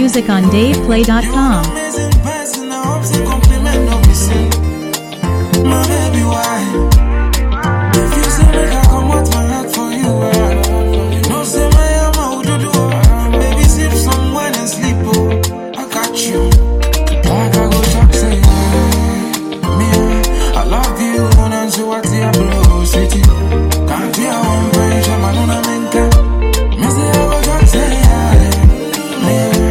music on DavePlay.com. Amazing person, I hope you compliment no missing. My baby, why? If you say make I come out my heart for you, no say my am out to do. Baby, sip some wine and sleep. Oh, I got you. Like I go talk say, me, I love you. Wanna see what you blow, city. Can't you on page? I'm on a menka. Me say I go talk say, me.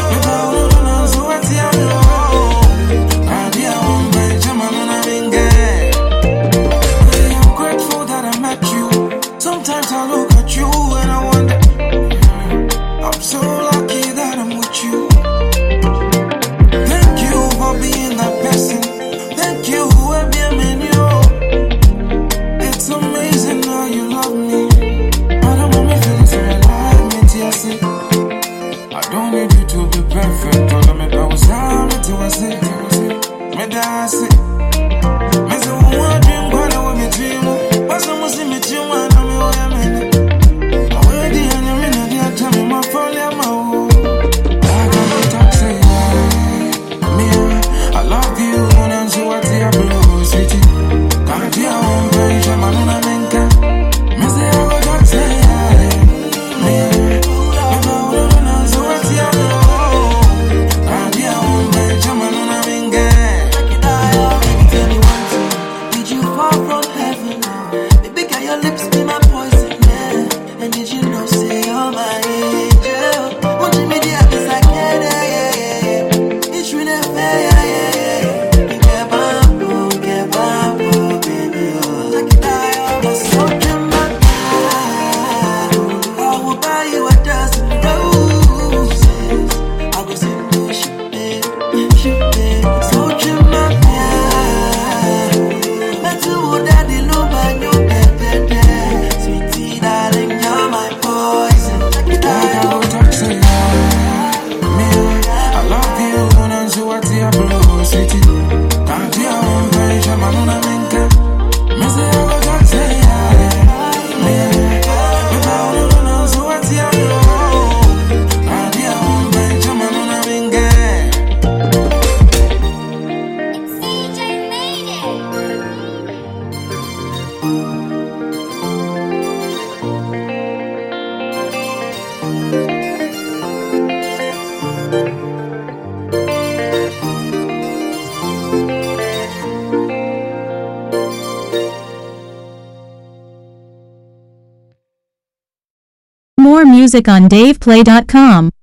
Sometimes I look at you and I wonder, I'm so lucky that I'm with you. Thank you for being that person. Thank you for being you. It's amazing how you love me. I don't want me feeling so alive, I don't need you to be perfect. All of me that was down until I say, me that I say, me say one dream, but I want me dream. What's the most in me dream? More music on DavePlay.com.